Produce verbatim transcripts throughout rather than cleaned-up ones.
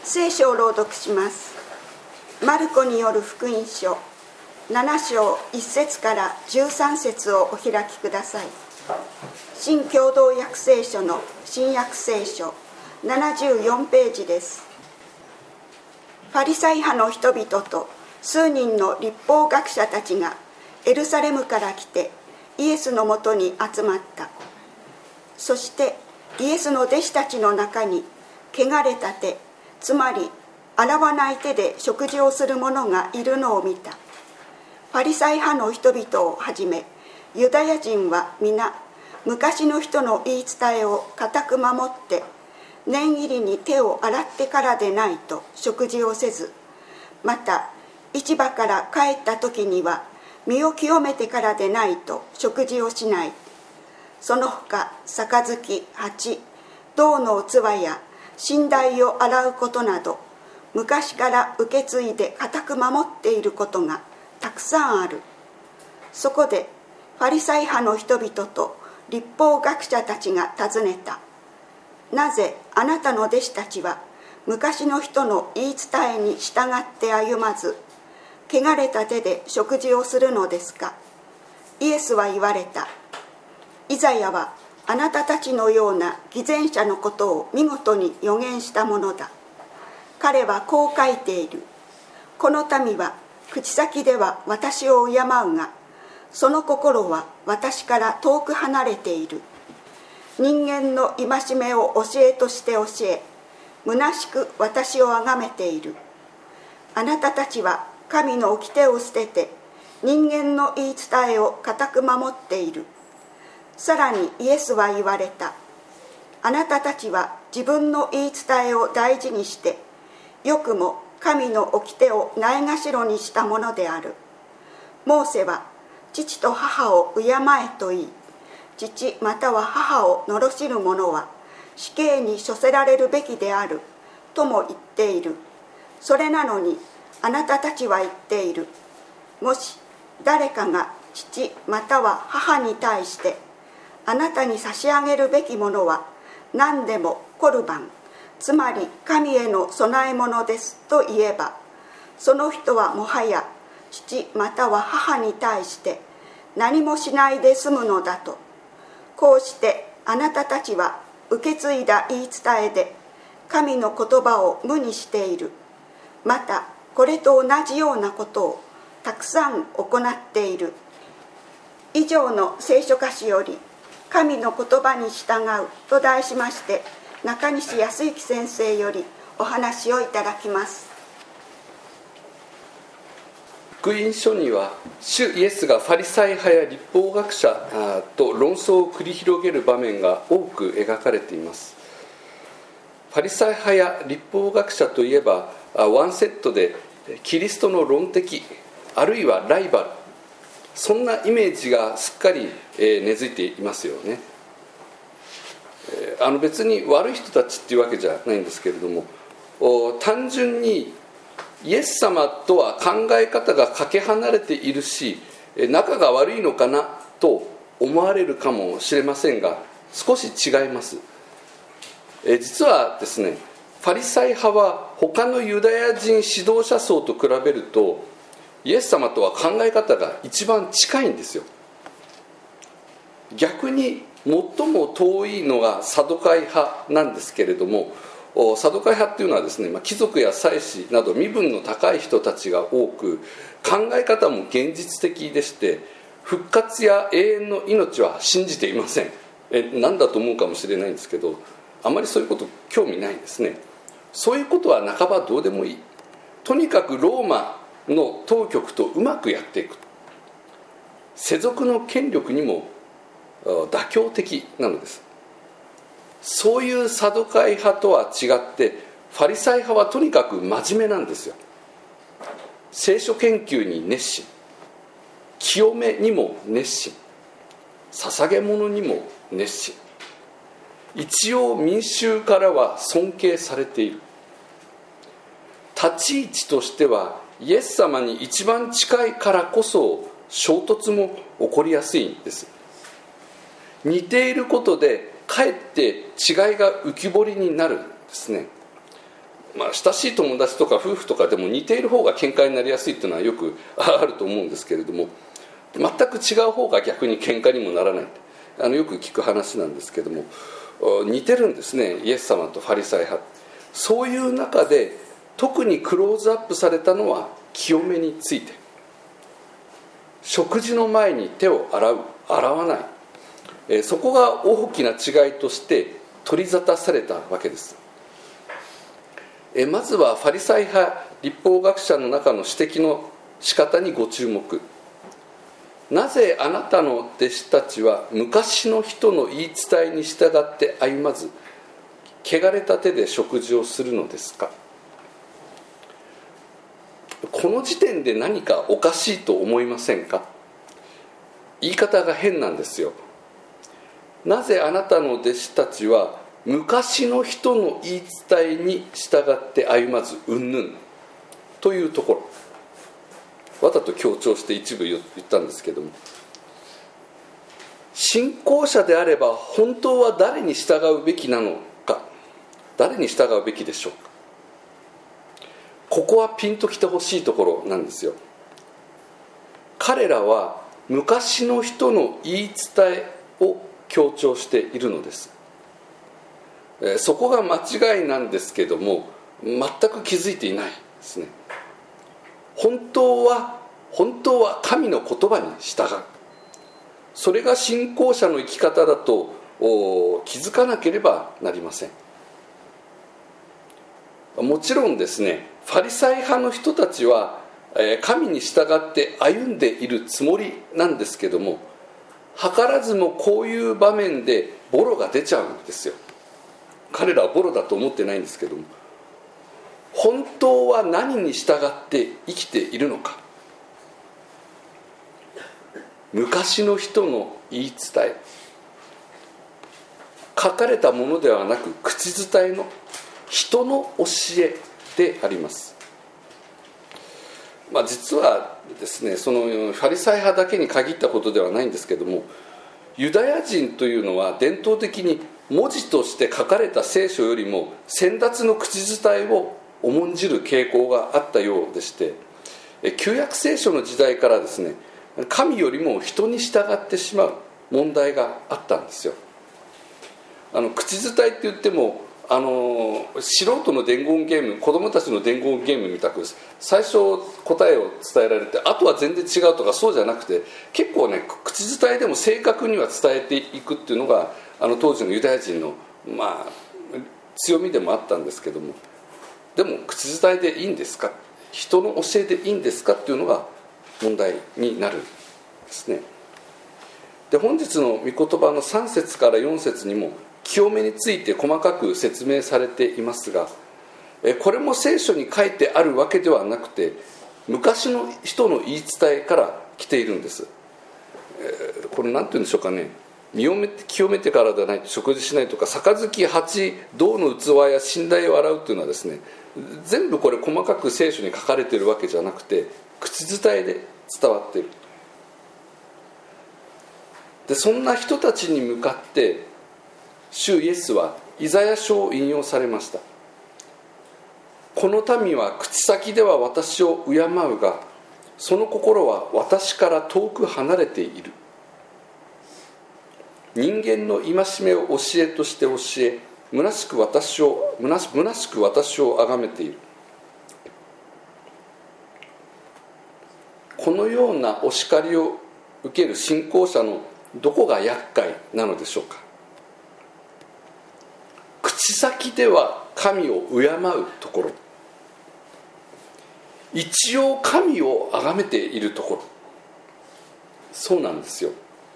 聖書を朗読します。マルコによる福音書なな章いち節からじゅうさん節をお開きください。新共同訳聖書の新約聖書ななじゅうよんページです。ファリサイ派の人々と数人の律法学者たちがエルサレムから来てイエスのもとに集まった。そしてイエスの弟子たちの中に汚れた手、つまり洗わない手で食事をする者がいるのを見た。ファリサイ派の人々をはじめユダヤ人は皆昔の人の言い伝えを固く守って念入りに手を洗ってからでないと食事をせず、また市場から帰った時には身を清めてからでないと食事をしない。その他杯、鉢、銅の器や寝台を洗うことなど昔から受け継いで固く守っていることがたくさんある。そこでファリサイ派の人々と律法学者たちが尋ねた。なぜあなたの弟子たちは昔の人の言い伝えに従って歩まず、汚れた手で食事をするのですか。イエスは言われた。イザヤはあなたたちのような偽善者のことを見事に予言したものだ。彼はこう書いている。この民は口先では私を敬うが、その心は私から遠く離れている。人間の戒めを教えとして教え、虚しく私を崇めている。あなたたちは神の掟を捨てて人間の言い伝えを固く守っている。さらにイエスは言われた。あなたたちは自分の言い伝えを大事にしてよくも神の掟をないがしろにしたものである。モーセは父と母を敬えと言い、父または母を罵る者は死刑に処せられるべきであるとも言っている。それなのにあなたたちは言っている。もし誰かが父または母に対してあなたに差し上げるべきものは何でもコルバン、つまり神への供え物ですと言えば、その人はもはや父または母に対して何もしないで済むのだと。こうしてあなたたちは受け継いだ言い伝えで神の言葉を無にしている。またこれと同じようなことをたくさん行っている。以上の聖書箇所より神の言葉に従うと題しまして、中西康之先生よりお話をいただきます。 福音書には主イエスがファリサイ派や律法学者と論争を繰り広げる場面が多く描かれています。ファリサイ派や律法学者といえばワンセットでキリストの論敵あるいはライバル、そんなイメージがすっかり根付いていますよね。あの別に悪い人たちっていうわけじゃないんですけれども、単純にイエス様とは考え方がかけ離れているし、仲が悪いのかなと思われるかもしれませんが、少し違います。実はですね、ファリサイ派は他のユダヤ人指導者層と比べるとイエス様とは考え方が一番近いんですよ。逆に最も遠いのがサドカイ派なんですけれども、サドカイ派っていうのはですね、貴族や祭司など身分の高い人たちが多く、考え方も現実的でして復活や永遠の命は信じていません。え何だと思うかもしれないんですけど、あまりそういうこと興味ないですね。そういうことは半ばどうでもいい。とにかくローマの当局とうまくやっていく。世俗の権力にも妥協的なのです。そういうサドカイ派とは違ってファリサイ派はとにかく真面目なんですよ。聖書研究に熱心、清めにも熱心、捧げ物にも熱心、一応民衆からは尊敬されている。立ち位置としてはイエス様に一番近いからこそ衝突も起こりやすいんです。似ていることでかえって違いが浮き彫りになるんですね。 まあ、親しい友達とか夫婦とかでも似ている方が喧嘩になりやすいっていうのはよくあると思うんですけれども、全く違う方が逆に喧嘩にもならない、あのよく聞く話なんですけども、似てるんですね、イエス様とファリサイ派。そういう中で特にクローズアップされたのは清めについて。食事の前に手を洗う、洗わない、えそこが大きな違いとして取り沙汰されたわけです。えまずはファリサイ派律法学者の中の指摘の仕方にご注目。なぜあなたの弟子たちは昔の人の言い伝えに従って歩まず、汚れた手で食事をするのですか。この時点で何かおかしいと思いませんか。言い方が変なんですよ。なぜあなたの弟子たちは昔の人の言い伝えに従って歩まずうんぬんというところ、わざと強調して一部言ったんですけども、信仰者であれば本当は誰に従うべきなのか、誰に従うべきでしょうか。ここはピンときてほしいところなんですよ。彼らは昔の人の言い伝えを強調しているのです。そこが間違いなんですけども、全く気づいていないですね。本当は本当は神の言葉に従う、それが信仰者の生き方だと気づかなければなりません。もちろんですね、ファリサイ派の人たちは神に従って歩んでいるつもりなんですけども、図らずもこういう場面でボロが出ちゃうんですよ。彼らはボロだと思ってないんですけども、本当は何に従って生きているのか。昔の人の言い伝え、書かれたものではなく口伝えの人の教えであります。まあ、実はですね、そのファリサイ派だけに限ったことではないんですけども、ユダヤ人というのは伝統的に文字として書かれた聖書よりも先達の口伝えを重んじる傾向があったようでして、旧約聖書の時代からですね、神よりも人に従ってしまう問題があったんですよ。あの口伝えって言っても、あの素人の伝言ゲーム、子供たちの伝言ゲームみたく最初答えを伝えられて、あとは全然違うとか、そうじゃなくて、結構ね、口伝えでも正確には伝えていくっていうのがあの当時のユダヤ人の、まあ、強みでもあったんですけども、でも口伝えでいいんですか、人の教えでいいんですかっていうのが問題になるんですね。で、本日の御言葉のさん節からよん節にも清めについて細かく説明されていますが、これも聖書に書いてあるわけではなくて、昔の人の言い伝えから来ているんです。これ何て言うんでしょうかね、清めて清めてからでないと食事しないとか、杯鉢銅の器や寝台を洗うというのはですね、全部これ細かく聖書に書かれているわけじゃなくて、口伝えで伝わっている。で、そんな人たちに向かって主イエスはイザヤ書を引用されました。この民は口先では私を敬うが、その心は私から遠く離れている。人間の戒めを教えとして教え、虚しく私を虚し虚しく私を崇めている。このようなお叱りを受ける信仰者のどこが厄介なのでしょうか。口先では神を敬うところ、一応神を崇めているところ、そうなんですよ。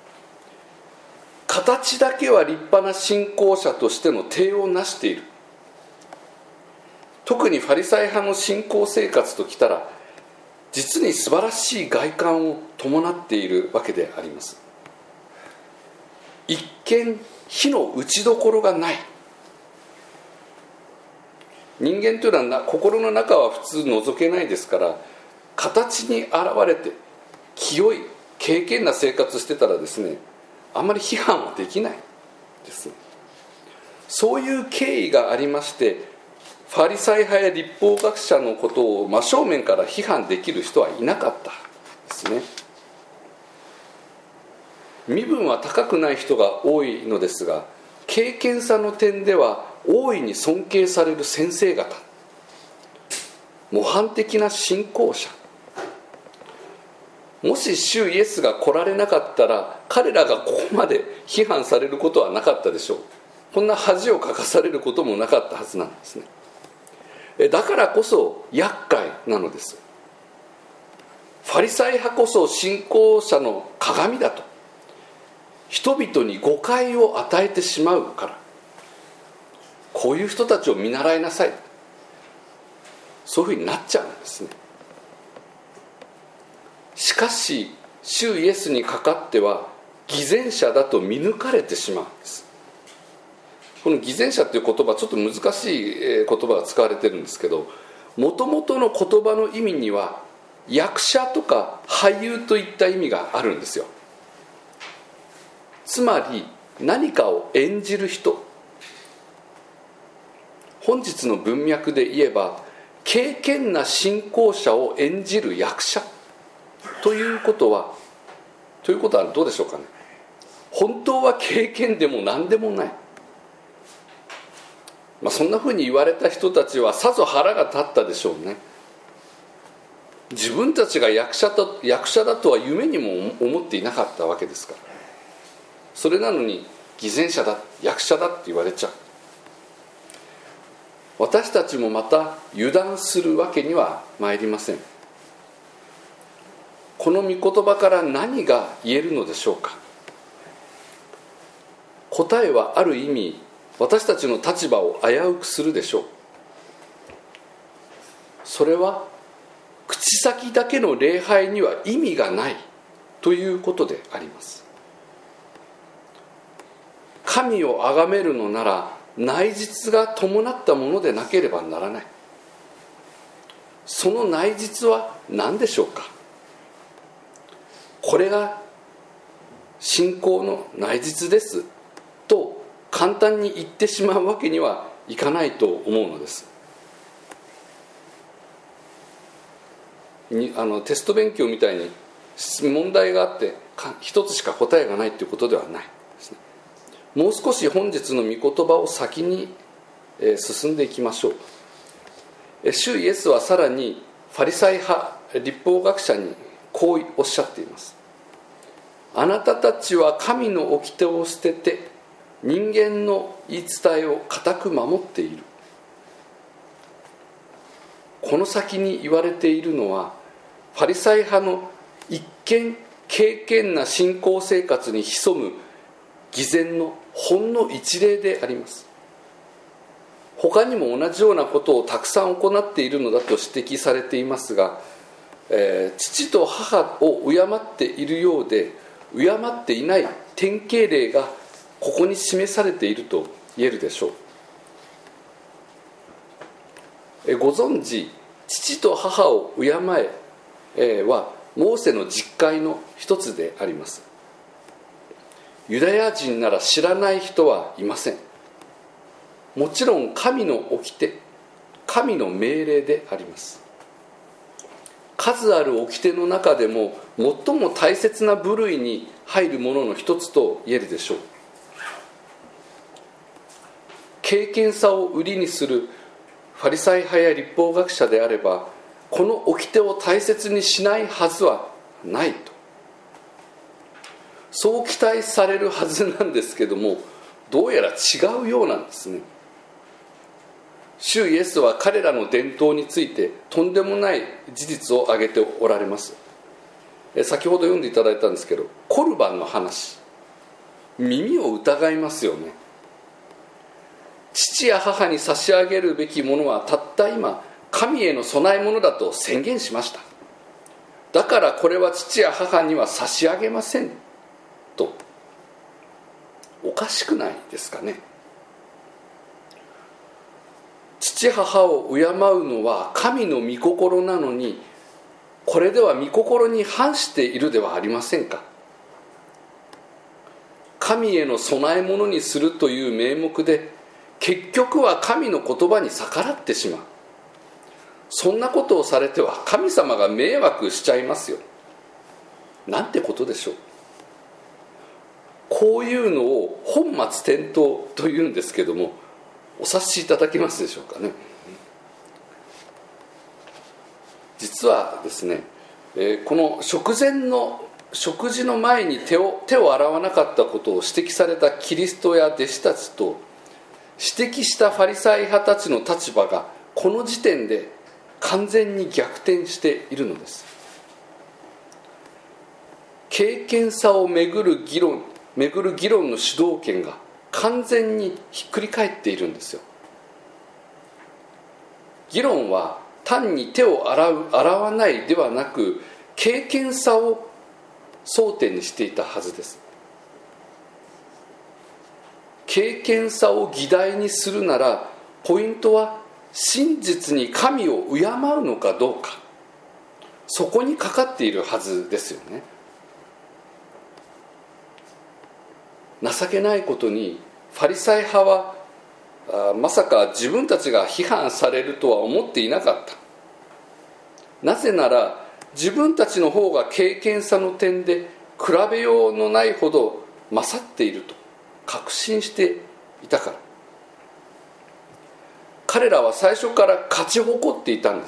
形だけは立派な信仰者としての体を成している。特にファリサイ派の信仰生活ときたら、実に素晴らしい外観を伴っているわけであります。一見火の打ちどころがない。人間というのは心の中は普通覗けないですから、形に現れて清い敬虔な生活してたらですね、あまり批判はできないです。そういう経緯がありまして、 ファリサイ派や律法学者のことを真正面から批判できる人はいなかったですね。身分は高くない人が多いのですが、敬虔さの点では大いに尊敬される先生方、模範的な信仰者、もし主イエスが来られなかったら彼らがここまで批判されることはなかったでしょう。こんな恥をかかされることもなかったはずなんですね。だからこそ厄介なのです。ファリサイ派こそ信仰者の鏡だと人々に誤解を与えてしまうから、こういう人たちを見習いなさい、そういうふうになっちゃうんですね。しかし主イエスにかかっては偽善者だと見抜かれてしまうんです。この偽善者という言葉、ちょっと難しい言葉が使われてるんですけど、もともとの言葉の意味には役者とか俳優といった意味があるんですよ。つまり何かを演じる人、本日の文脈で言えば敬虔な信仰者を演じる役者ということはということはどうでしょうかね。本当は敬虔でも何でもない、まあ、そんなふうに言われた人たちはさぞ腹が立ったでしょうね。自分たちが役者と、役者だとは夢にも思っていなかったわけですから、それなのに偽善者だ、役者だって言われちゃう。私たちもまた油断するわけにはまいりません。この御言葉から何が言えるのでしょうか。答えはある意味私たちの立場を危うくするでしょう。それは口先だけの礼拝には意味がないということであります。神を崇めるのなら内実が伴ったものでなければならない。その内実は何でしょうか。これが信仰の内実ですと簡単に言ってしまうわけにはいかないと思うのです。にあのテスト勉強みたいに問題があって一つしか答えがないということではないですね。もう少し本日の御言葉を先に、えー、進んでいきましょう。え主イエスはさらにファリサイ派律法学者にこうおっしゃっています。あなたたちは神の掟を捨てて人間の言い伝えを固く守っている。この先に言われているのはファリサイ派の一見敬虔な信仰生活に潜む偽善のほんの一例であります。他にも同じようなことをたくさん行っているのだと指摘されていますが、えー、父と母を敬っているようで敬っていない典型例がここに示されていると言えるでしょう。えご存知、父と母を敬えはモーセの実戒の一つであります。ユダヤ人なら知らない人はいません。もちろん神の掟、神の命令であります。数ある掟の中でも最も大切な部類に入るものの一つと言えるでしょう。敬虔さを売りにするファリサイ派や律法学者であれば、この掟を大切にしないはずはないと、そう期待されるはずなんですけども、どうやら違うようなんですね。主イエスは彼らの伝統についてとんでもない事実を挙げておられます。先ほど読んでいただいたんですけど、コルバンの話、耳を疑いますよね。父や母に差し上げるべきものはたった今神への供え物だと宣言しました。だからこれは父や母には差し上げませんと。おかしくないですかね。父母を敬うのは神の御心なのに、これでは御心に反しているではありませんか。神への供え物にするという名目で結局は神の言葉に逆らってしまう。そんなことをされては神様が迷惑しちゃいますよ。なんてことでしょう。こういうのを本末転倒というんですけども、お察しいただけますでしょうかね。実はですね、えー、この食前の食事の前に手を手を洗わなかったことを指摘されたキリストや弟子たちと指摘したファリサイ派たちの立場がこの時点で完全に逆転しているのです。敬虔さをめぐる議論めぐる議論の主導権が完全にひっくり返っているんですよ。議論は単に手を洗う洗わないではなく、敬虔さを争点にしていたはずです。敬虔さを議題にするなら、ポイントは真実に神を敬うのかどうか、そこにかかっているはずですよね。情けないことにファリサイ派はあまさか自分たちが批判されるとは思っていなかった。なぜなら自分たちの方が敬虔さの点で比べようのないほど勝っていると確信していたから。彼らは最初から勝ち誇っていたんです。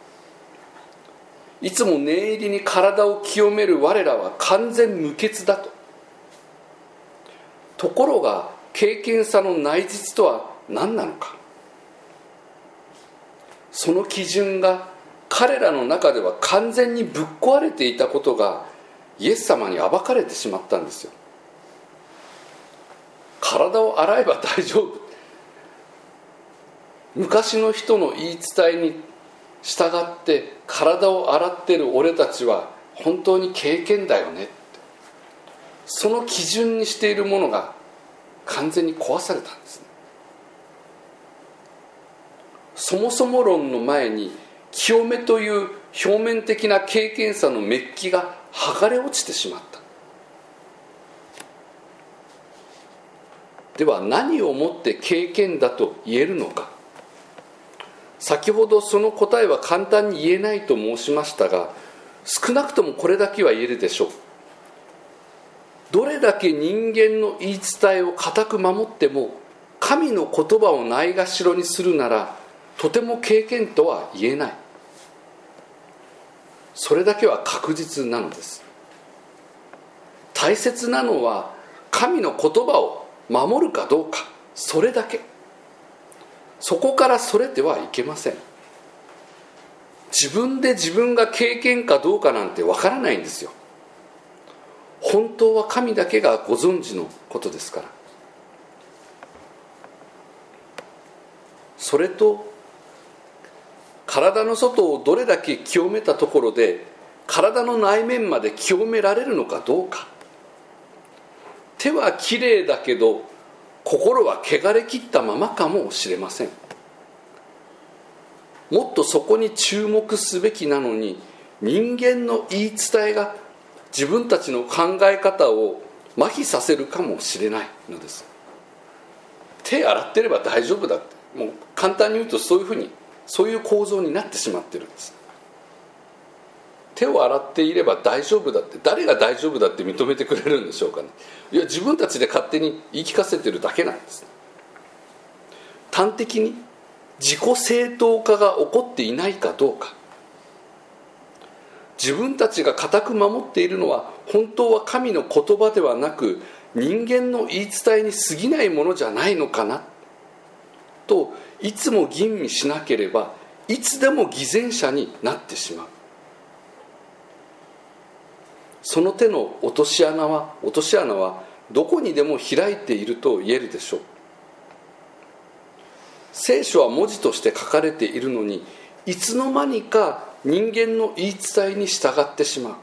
いつも念入りに体を清める我らは完全無欠だと。ところが敬虔さの内実とは何なのか。その基準が彼らの中では完全にぶっ壊れていたことがイエス様に暴かれてしまったんですよ。体を洗えば大丈夫、昔の人の言い伝えに従って体を洗ってる俺たちは本当に敬虔だよねって、その基準にしているものが完全に壊されたんですね。そもそも論の前に清めという表面的な敬虔さのメッキが剥がれ落ちてしまった。では何をもって敬虔だと言えるのか。先ほどその答えは簡単に言えないと申しましたが、少なくともこれだけは言えるでしょう。どれだけ人間の言い伝えを固く守っても神の言葉をないがしろにするならとても敬虔とは言えない。それだけは確実なのです。大切なのは神の言葉を守るかどうか、それだけ。そこからそれてはいけません。自分で自分が敬虔かどうかなんてわからないんですよ。本当は神だけがご存知のことですから。それと体の外をどれだけ清めたところで体の内面まで清められるのかどうか。手はきれいだけど心は汚れきったままかもしれません。もっとそこに注目すべきなのに、人間の言い伝えが自分たちの考え方を麻痺させるかもしれないのです。手洗ってれば大丈夫だって、もう簡単に言うとそういうふうにそういう構造になってしまってるんです。手を洗っていれば大丈夫だって、誰が大丈夫だって認めてくれるんでしょうかね。いや、自分たちで勝手に言い聞かせてるだけなんです。端的に自己正当化が起こっていないかどうか。自分たちが固く守っているのは本当は神の言葉ではなく人間の言い伝えに過ぎないものじゃないのかなといつも吟味しなければいつでも偽善者になってしまう。その手の落とし穴は落とし穴はどこにでも開いていると言えるでしょう。聖書は文字として書かれているのに、いつの間にか人間の言い伝えに従ってしまう。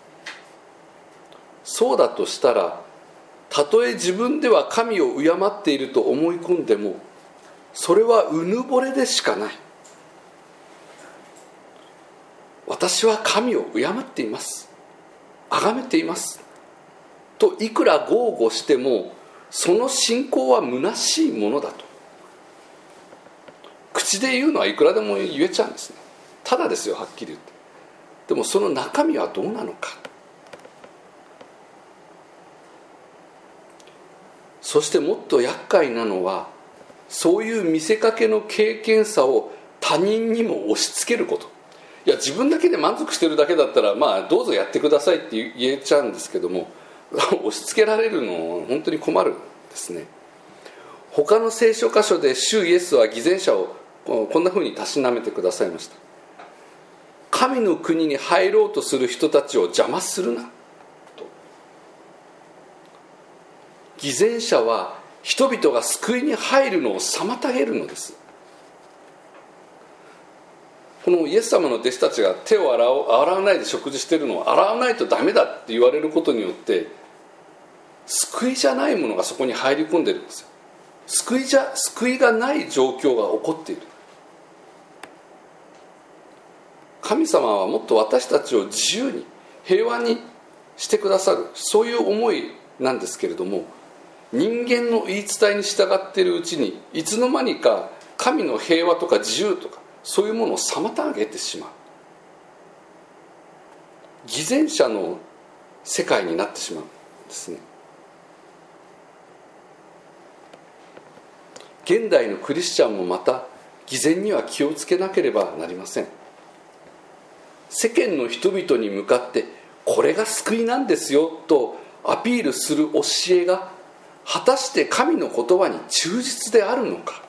そうだとしたら、たとえ自分では神を敬っていると思い込んでも、それはうぬぼれでしかない。私は神を敬っています、崇めていますといくら豪語しても、その信仰は虚しいものだと口で言うのはいくらでも言えちゃうんですね。ただですよ、はっきり言って。でもその中身はどうなのか。そしてもっと厄介なのは、そういう見せかけの経験さを他人にも押し付けること。いや、自分だけで満足してるだけだったら、まあどうぞやってくださいって言えちゃうんですけども、押し付けられるの本当に困るんですね。他の聖書箇所で主イエスは偽善者をこんなふうにたしなめてくださいました。神の国に入ろうとする人たちを邪魔するなと。偽善者は人々が救いに入るのを妨げるのです。このイエス様の弟子たちが手を洗わ洗わないで食事しているのを洗わないとダメだって言われることによって、救いじゃないものがそこに入り込んでるんですよ。救いじゃ救いがない状況が起こっている。神様はもっと私たちを自由に平和にしてくださる、そういう思いなんですけれども、人間の言い伝えに従っているうちにいつの間にか神の平和とか自由とかそういうものを妨げてしまう偽善者の世界になってしまうんですね。現代のクリスチャンもまた偽善には気をつけなければなりません。世間の人々に向かってこれが救いなんですよとアピールする教えが果たして神の言葉に忠実であるのか。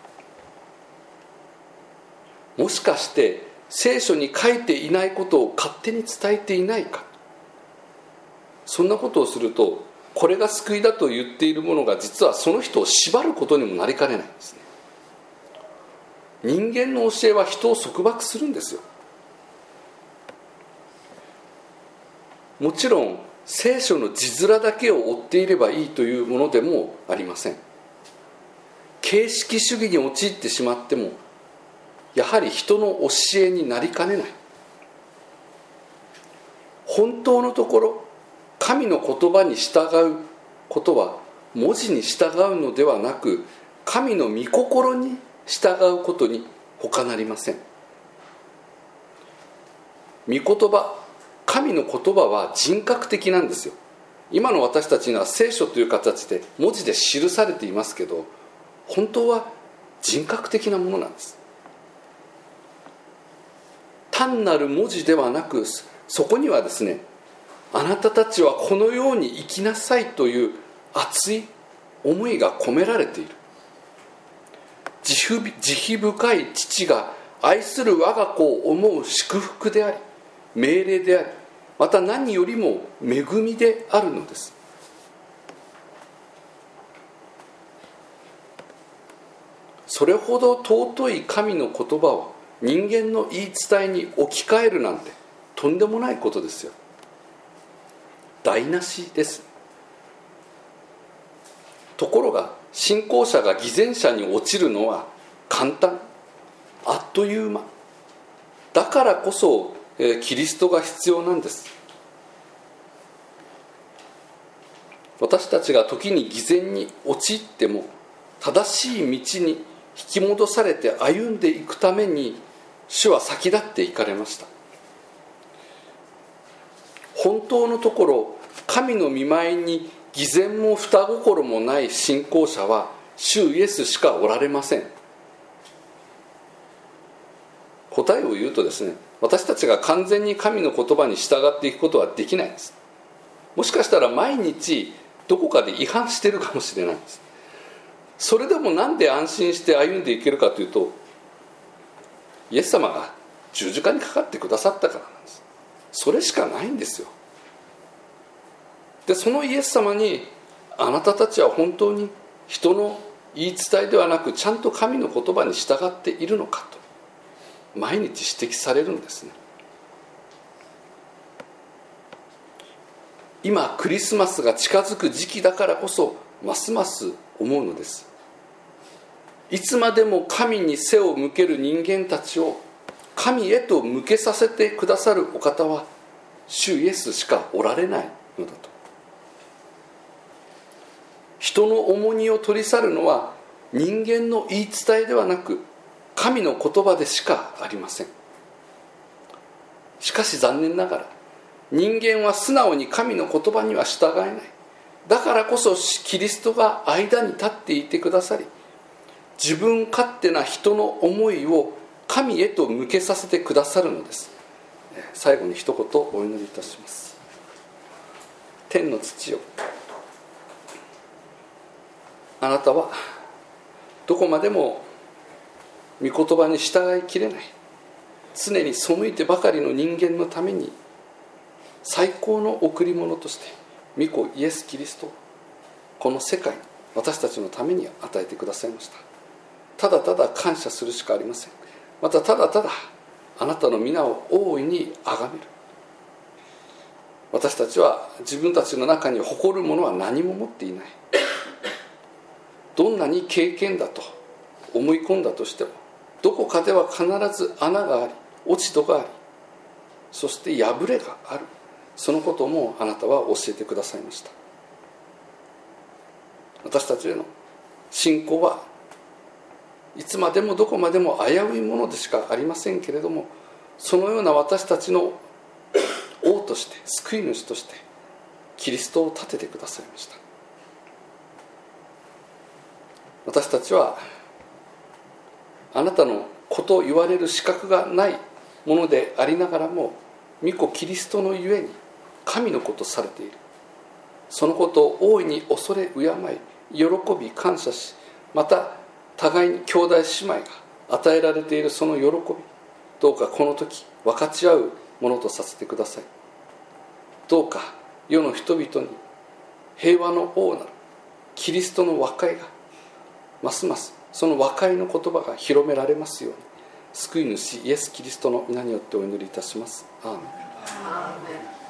もしかして聖書に書いていないことを勝手に伝えていないか。そんなことをすると、これが救いだと言っているものが実はその人を縛ることにもなりかねないんですね。人間の教えは人を束縛するんですよ。もちろん聖書の字面だけを追っていればいいというものでもありません。形式主義に陥ってしまってもやはり人の教えになりかねない。本当のところ神の言葉に従うことは文字に従うのではなく、神の御心に従うことに他なりません。御言葉、神の言葉は人格的なんですよ。今の私たちには聖書という形で文字で記されていますけど、本当は人格的なものなんです。単なる文字ではなく、そこにはですね、あなたたちはこのように生きなさいという熱い思いが込められている。慈悲、慈悲深い父が愛する我が子を思う祝福であり、命令であり、また何よりも恵みであるのです。それほど尊い神の言葉を人間の言い伝えに置き換えるなんてとんでもないことですよ。台無しです。ところが信仰者が偽善者に落ちるのは簡単、あっという間。だからこそ、えー、キリストが必要なんです。私たちが時に偽善に陥っても正しい道に引き戻されて歩んでいくために主は先立っていかれました。本当のところ神の御前に偽善も双心もない信仰者は主イエスしかおられません。答えを言うとですね、私たちが完全に神の言葉に従っていくことはできないんです。もしかしたら毎日どこかで違反しているかもしれないんです。それでもなんで安心して歩んでいけるかというと、イエス様が十字架にかかってくださったからなんです。それしかないんですよ。で、そのイエス様にあなたたちは本当に人の言い伝えではなくちゃんと神の言葉に従っているのかと毎日指摘されるんですね。今クリスマスが近づく時期だからこそますます思うのです。いつまでも神に背を向ける人間たちを神へと向けさせてくださるお方は主イエスしかおられないのだと。人の重荷を取り去るのは人間の言い伝えではなく神の言葉でしかありません。しかし残念ながら人間は素直に神の言葉には従えない。だからこそキリストが間に立っていてくださり、自分勝手な人の思いを神へと向けさせてくださるのです。最後に一言お祈りいたします。天の父よ、あなたはどこまでも御言葉に従いきれない、常に背いてばかりの人間のために最高の贈り物として御子イエス・キリストをこの世界、私たちのために与えてくださいました。ただただ感謝するしかありません。またただただあなたの皆を大いに崇める。私たちは自分たちの中に誇るものは何も持っていない。どんなに経験だと思い込んだとしても、どこかでは必ず穴があり、落ち度があり、そして破れがある。そのこともあなたは教えてくださいました。私たちへの信仰はいつまでもどこまでも危ういものでしかありませんけれども、そのような私たちの王として、救い主としてキリストを立ててくださいました。私たちはあなたのことを言われる資格がないものでありながらも、御子キリストのゆえに神のことされている。そのことを大いに恐れ敬い、喜び感謝し、また互いに兄弟姉妹が与えられているその喜び、どうかこの時分かち合うものとさせてください。どうか世の人々に平和の王なるキリストの和解が、ますますその和解の言葉が広められますように、救い主イエス・キリストの皆によってお祈りいたします。アーメン。